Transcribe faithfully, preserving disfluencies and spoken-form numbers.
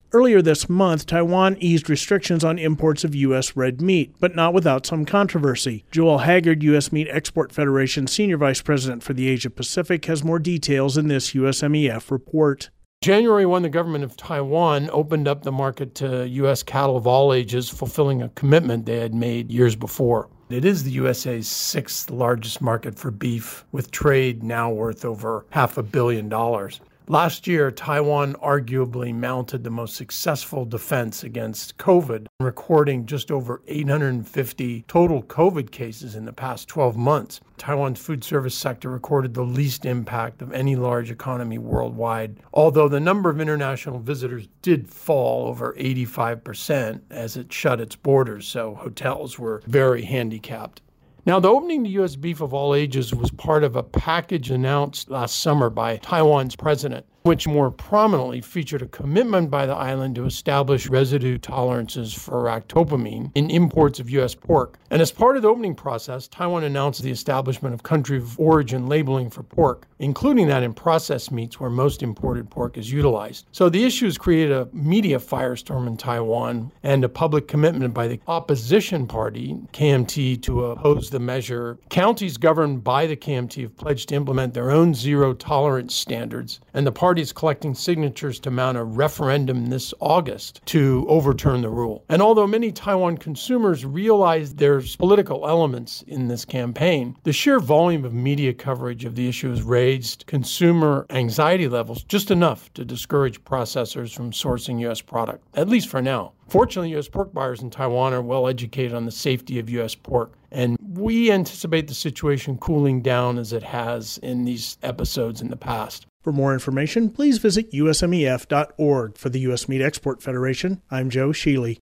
Earlier this month, Taiwan eased restrictions on imports of U S red meat, but not without some controversy. Joel Haggard, U S Meat Export Federation Senior Vice President for the Asia Pacific, has more details in this U S M E F report. January first, the government of Taiwan opened up the market to U S cattle of all ages, fulfilling a commitment they had made years before. It is the U S A's sixth largest market for beef, with trade now worth over half a billion dollars. Last year, Taiwan arguably mounted the most successful defense against COVID, recording just over eight hundred fifty total COVID cases in the past twelve months. Taiwan's food service sector recorded the least impact of any large economy worldwide, although the number of international visitors did fall over eighty-five percent as it shut its borders, so hotels were very handicapped. Now, the opening to U S beef of all ages was part of a package announced last summer by Taiwan's president, which more prominently featured a commitment by the island to establish residue tolerances for ractopamine in imports of U S pork. And as part of the opening process, Taiwan announced the establishment of country of origin labeling for pork, including that in processed meats where most imported pork is utilized. So the issues created a media firestorm in Taiwan and a public commitment by the opposition party, K M T, to oppose the measure. Counties governed by the K M T have pledged to implement their own zero tolerance standards, and the party is collecting signatures to mount a referendum this August to overturn the rule. And although many Taiwan consumers realize there's political elements in this campaign, the sheer volume of media coverage of the issue has raised consumer anxiety levels just enough to discourage processors from sourcing U S product, at least for now. Fortunately, U S pork buyers in Taiwan are well educated on the safety of U S pork, and we anticipate the situation cooling down as it has in these episodes in the past. For more information, please visit U S M E F dot org. For the U S Meat Export Federation, I'm Joe Sheely.